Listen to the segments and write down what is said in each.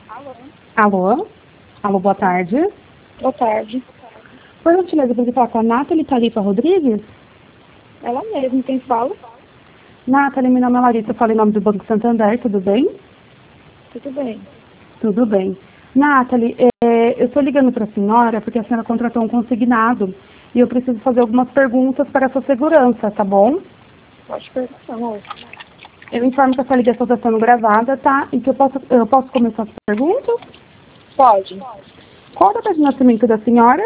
Alô? Alô? Alô, boa tarde. Boa tarde. Por gentileza, eu poderia falar com a Nathalie Tarifa Rodrigues? Ela mesma, quem fala? Nathalie, meu nome é Larissa, eu falo em nome do Banco Santander, tudo bem? Tudo bem. Tudo bem. Nathalie, eu estou ligando para a senhora porque a senhora contratou um consignado e eu preciso fazer algumas perguntas para a sua segurança, tá bom? Pode perguntar, moço. Eu informo que essa ligação está sendo gravada, tá? E que eu posso começar as perguntas? Pode. Qual a data de nascimento da senhora?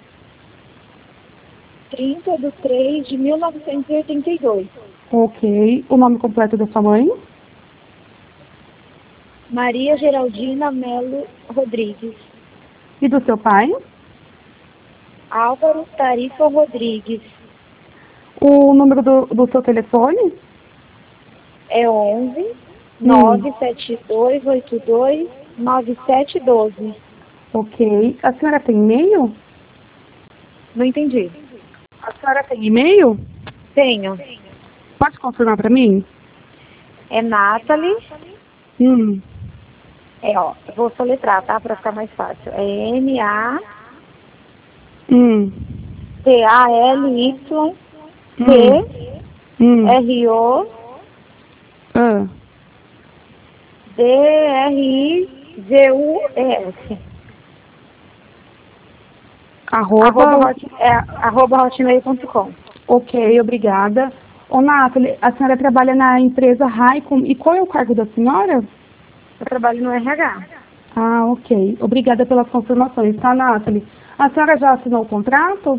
30/3/1982. Ok. O nome completo da sua mãe? Maria Geraldina Melo Rodrigues. E do seu pai? Álvaro Tarifa Rodrigues. O número do seu telefone? É 11 97282 9712. Ok. A senhora tem e-mail? Não entendi. A senhora tem e-mail? Tenho. Pode confirmar para mim? É Nathalie. Eu vou soletrar, tá? Para ficar mais fácil. É NATALYTRODRIGUS. Arroba hotmail.com. Ok, obrigada. Ô, Nathalie, a senhora trabalha na empresa Raicom e qual é o cargo da senhora? Eu trabalho no RH. Ah, ok. Obrigada pelas confirmações, tá, Nathalie? A senhora já assinou o contrato?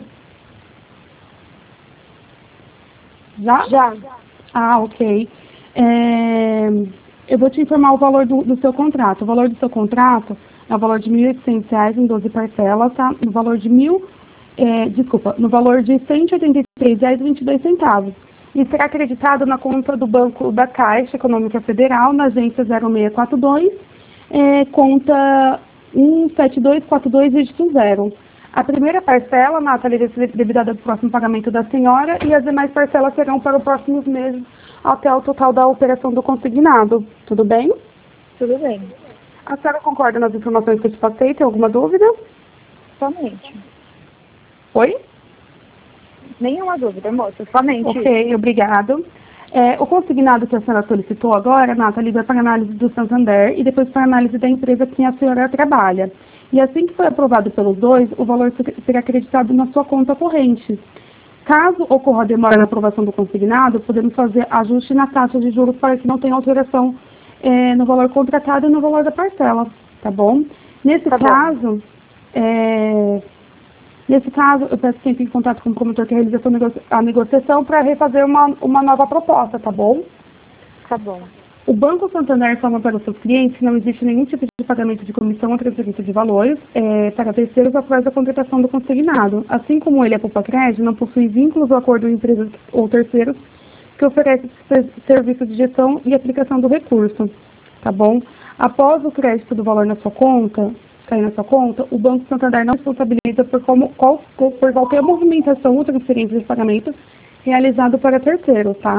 Já? Já. Ah, ok. Eu vou te informar o valor do seu contrato. O valor do seu contrato é o valor de R$ 1.800 em 12 parcelas, tá? No valor de no valor de R$ 183,22. E será acreditado na conta do Banco da Caixa Econômica Federal, na agência 0642, conta 17242, dígito 0. A primeira parcela, Nathalie, vai ser devidada ao próximo pagamento da senhora e as demais parcelas serão para os próximos meses até o total da operação do consignado. Tudo bem? Tudo bem. A senhora concorda nas informações que eu te passei? Tem alguma dúvida? Somente. Oi? Nenhuma dúvida, moça. Somente. Ok, obrigado. O consignado que a senhora solicitou agora, Nathalie, vai para análise do Santander e depois para análise da empresa que a senhora trabalha. E assim que for aprovado pelos dois, o valor será acreditado na sua conta corrente. Caso ocorra demora na aprovação do consignado, podemos fazer ajuste na taxa de juros para que não tenha alteração no valor contratado e no valor da parcela, tá bom? Nesse caso, eu peço que entre em contato com o promotor que realiza a negociação para refazer uma nova proposta, tá bom? Tá bom. O Banco Santander informa para os seus clientes que não existe nenhum tipo de pagamento de comissão ou transferência de valores para terceiros após a contratação do consignado. Assim como ele é Poupa Crédito, não possui vínculos ou acordo com empresas ou terceiros que oferecem serviços de gestão e aplicação do recurso, tá bom? Após o crédito do valor na sua conta, cair na sua conta, o Banco Santander não responsabiliza por qualquer movimentação ou transferência de pagamento realizado para terceiros, tá?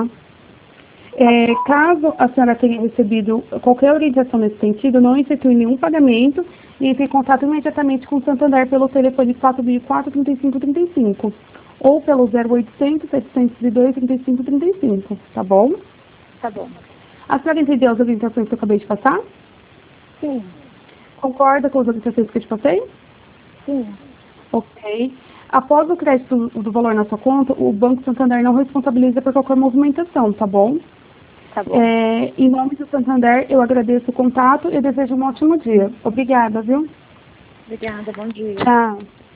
Caso a senhora tenha recebido qualquer orientação nesse sentido, não efetue nenhum pagamento e entre em contato imediatamente com o Santander pelo telefone 4.435.35 ou pelo 0800 702 3535, tá bom? Tá bom. A senhora entendeu as orientações que eu acabei de passar? Sim. Concorda com as orientações que eu te passei? Sim. Ok. Após o crédito do valor na sua conta, o Banco Santander não responsabiliza por qualquer movimentação, tá bom? Tá bom. Em nome do Santander, eu agradeço o contato e desejo um ótimo dia. Obrigada, viu? Obrigada, bom dia. Tchau.